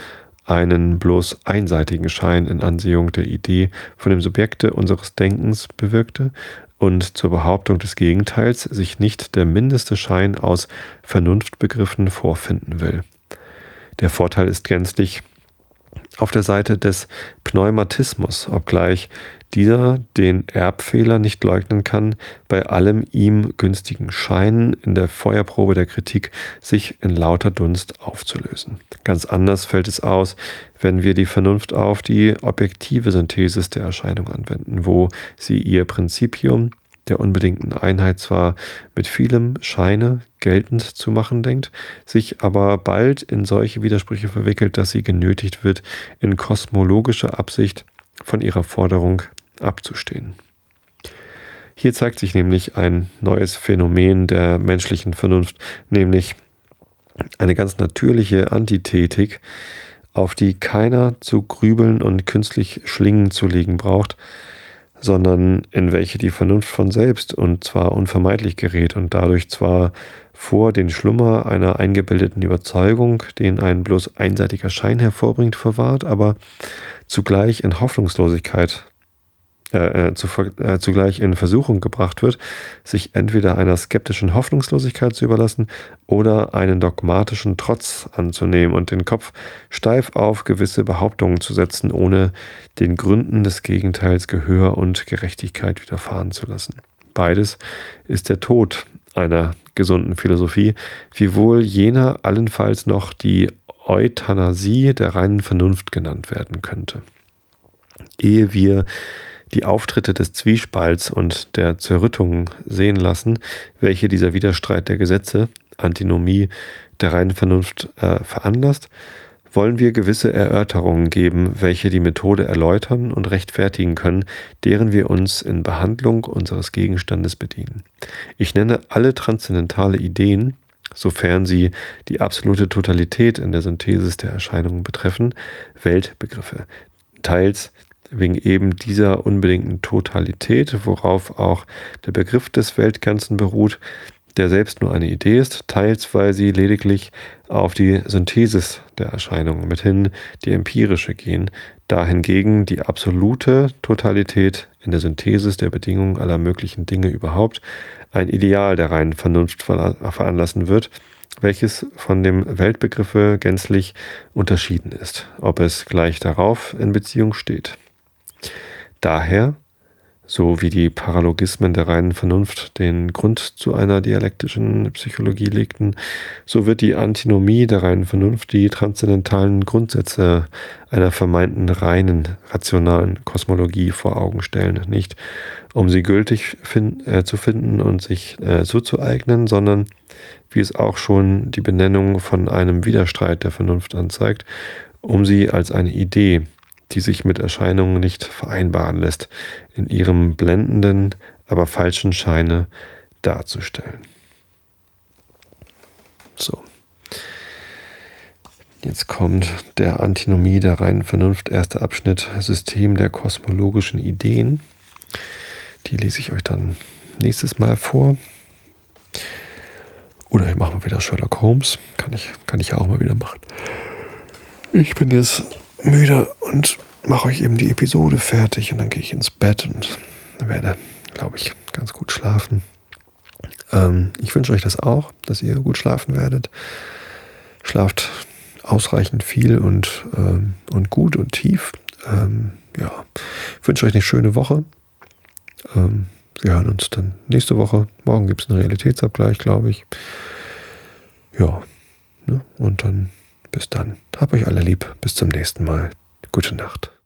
einen bloß einseitigen Schein in Ansehung der Idee von dem Subjekte unseres Denkens bewirkte und zur Behauptung des Gegenteils sich nicht der mindeste Schein aus Vernunftbegriffen vorfinden will. Der Vorteil ist gänzlich auf der Seite des Pneumatismus, obgleich dieser den Erbfehler nicht leugnen kann, bei allem ihm günstigen Schein in der Feuerprobe der Kritik sich in lauter Dunst aufzulösen. Ganz anders fällt es aus, wenn wir die Vernunft auf die objektive Synthesis der Erscheinung anwenden, wo sie ihr Prinzipium der unbedingten Einheit zwar mit vielem Scheine geltend zu machen denkt, sich aber bald in solche Widersprüche verwickelt, dass sie genötigt wird, in kosmologischer Absicht von ihrer Forderung abzustehen. Hier zeigt sich nämlich ein neues Phänomen der menschlichen Vernunft, nämlich eine ganz natürliche Antithetik, auf die keiner zu grübeln und künstlich Schlingen zu legen braucht, sondern in welche die Vernunft von selbst und zwar unvermeidlich gerät und dadurch zwar vor den Schlummer einer eingebildeten Überzeugung, den ein bloß einseitiger Schein hervorbringt, verwahrt, aber zugleich in Hoffnungslosigkeit, äh, zu, äh, zugleich in Versuchung gebracht wird, sich entweder einer skeptischen Hoffnungslosigkeit zu überlassen oder einen dogmatischen Trotz anzunehmen und den Kopf steif auf gewisse Behauptungen zu setzen, ohne den Gründen des Gegenteils Gehör und Gerechtigkeit widerfahren zu lassen. Beides ist der Tod einer gesunden Philosophie, wiewohl jener allenfalls noch die Euthanasie der reinen Vernunft genannt werden könnte. Ehe wir die Auftritte des Zwiespalts und der Zerrüttung sehen lassen, welche dieser Widerstreit der Gesetze, Antinomie der reinen Vernunft äh, veranlasst, wollen wir gewisse Erörterungen geben, welche die Methode erläutern und rechtfertigen können, deren wir uns in Behandlung unseres Gegenstandes bedienen. Ich nenne alle transzendentale Ideen, sofern sie die absolute Totalität in der Synthesis der Erscheinungen betreffen, Weltbegriffe, teils wegen eben dieser unbedingten Totalität, worauf auch der Begriff des Weltganzen beruht, der selbst nur eine Idee ist, teils weil sie lediglich auf die Synthesis der Erscheinungen, mithin die empirische gehen, da hingegen die absolute Totalität in der Synthesis der Bedingungen aller möglichen Dinge überhaupt ein Ideal der reinen Vernunft veranlassen wird, welches von dem Weltbegriffe gänzlich unterschieden ist, ob es gleich darauf in Beziehung steht. Daher, so wie die Paralogismen der reinen Vernunft den Grund zu einer dialektischen Psychologie legten, so wird die Antinomie der reinen Vernunft die transzendentalen Grundsätze einer vermeinten reinen, rationalen Kosmologie vor Augen stellen, nicht um sie gültig fin- äh, zu finden und sich äh, zuzueignen, sondern, wie es auch schon die Benennung von einem Widerstreit der Vernunft anzeigt, um sie als eine Idee, die sich mit Erscheinungen nicht vereinbaren lässt, in ihrem blendenden, aber falschen Scheine darzustellen. So. Jetzt kommt der Antinomie der reinen Vernunft, erster Abschnitt, System der kosmologischen Ideen. Die lese ich euch dann nächstes Mal vor. Oder ich mache mal wieder Sherlock Holmes. Kann ich, kann ich ja auch mal wieder machen. Ich bin jetzt müde und mache euch eben die Episode fertig und dann gehe ich ins Bett und werde, glaube ich, ganz gut schlafen. Ähm, ich wünsche euch das auch, dass ihr gut schlafen werdet. Schlaft ausreichend viel und, ähm, und gut und tief. Ähm, ja, ich wünsche euch eine schöne Woche. Ähm, wir hören uns dann nächste Woche. Morgen gibt es einen Realitätsabgleich, glaube ich. Ja, ne? Und dann bis dann. Habt euch alle lieb. Bis zum nächsten Mal. Gute Nacht.